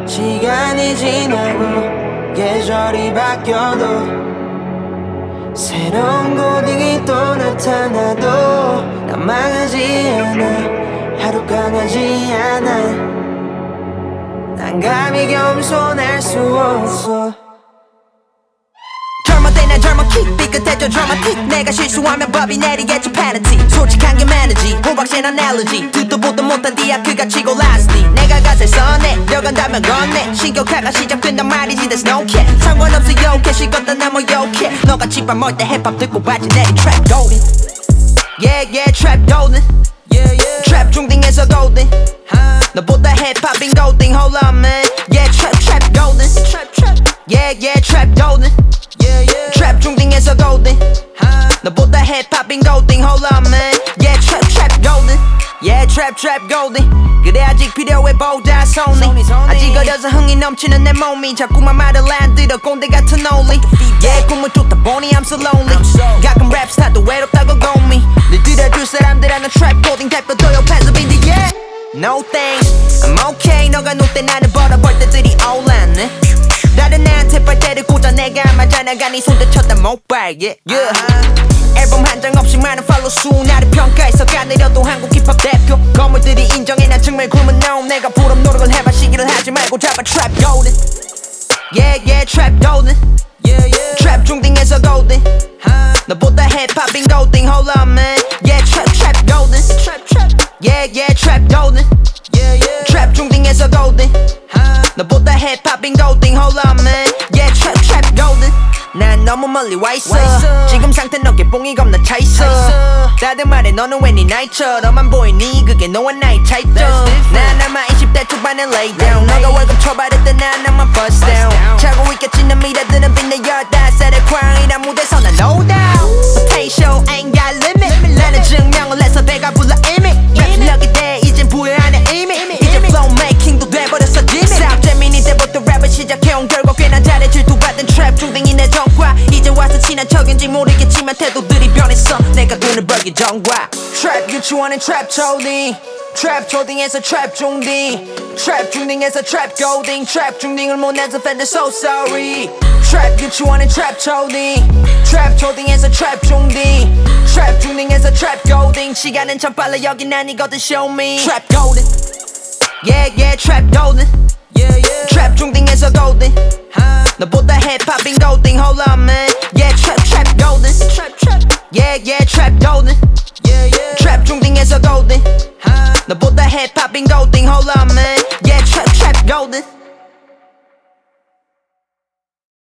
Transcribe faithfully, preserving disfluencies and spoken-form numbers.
시간이 지나고 계절이 바뀌어도 새로운 고딩이 또 나타나도 난 망하지 않아 하루가 가지 않아 난 감히 겸손할 수 없어 젊을 때 난 젊었기 삐끗해져 드라마틱 내가 실수하면 법이 내리겠지 페널티 솔직한 게 매너지 호박신 어널로지 듣도 보도 못한 디아크가 치고 lastly 내가 갓을 써내 려간다면 건네 신격화가 시작된단 말이지 there's no care 상관없어 욕해 식었다 나 뭐 욕해 너가 집밥 먹을 때 힙합 듣고 바지 내리 trap golden yeah yeah trap golden yeah yeah trap 중딩에서 golden 너보다 힙합인 golden hold on man yeah trap trap golden trap trap yeah yeah trap golden yeah yeah trap 중딩에서 golden 너보다 힙합인 golden hold on man yeah trap trap golden yeah trap trap golden 그래 아직 필요해 보다 손이 아직 어려서 흥이 넘치는 내 몸이 자꾸만 말을 안 들어 꼰대 같은 only yeah 꿈을 쫓다 보니 I'm so lonely 가끔 랩스타도 외롭다고 고민 늘 들어줄 사람들한테 trap golden 대표도 옆에서 빈디 yeah no thanks I'm okay 너가 놀 때 나는 벌어볼 때들이 올랐네 다른 애한테 빨대를 꽂아 내가 맞아나가 네 손대 쳤다 못봐 yeah yeah 앨범 한 장 없이 많은 팔로우 수 나를 평가해서 까내려도 한국 힙합 대표 거물들이 인정해 난 정말 굶은 놈 내가 부름 노력을 해봐 시기를 하지 말고 잡아 trap golden yeah yeah trap golden yeah yeah trap 중딩에서 golden 너보다 힙합인 golden hold on man yeah trap trap golden trap trap yeah yeah trap golden yeah yeah trap 중딩에서 golden 너보다 힙합인 golden hold on man yeah trap trap golden 난 너무 멀리 와있어 지금 상태는 어깨 뽕이 겁나 차있어 다들 말해 너는 왜 네 나이처럼만 보이니 그게 너와 나의 차이점 난 아마 이십 대 초반에 lay down 너가 월급 초반일 때 난 아마 bust down 자고 있겠지 난 미라드는 빛내 열다섯 살의 광이란 무대에서 난 no doubt potential ain't got limit 나는 증명을 해서 배가 불러 이미 랩 실력이 돼 이젠 부여 안에 이미 이제 flow making도 돼버렸어 지미 싸움 재민이 때부터 랩을 시작해온 결국 꽤나 잘해 질투받은 트랩 중딩이 내 정과 이제 와서 친한 척인지 모르겠지만 태도들이 변했어 내가 돈을 벌기 전과 트랩 유치원은 트랩 초딩 트랩 초딩에서 트랩 중딩 트랩 중딩에서 트랩 고딩 트랩 중딩을 못 내서 팬들 so sorry 트랩 유치원은 트랩 초딩 트랩 초딩에서 트랩 중딩 트랩 중딩에서 트랩 고딩 시간은 참 빨라 여긴 아니거든 show me 트랩 golden yeah yeah trap golden yeah yeah trap 중딩에서 golden 너보다 힙합인 golden hold on man yeah trap trap golden trap trap yeah yeah trap golden yeah yeah trap 중딩에서 golden 너보다 힙합인 golden hold on man yeah trap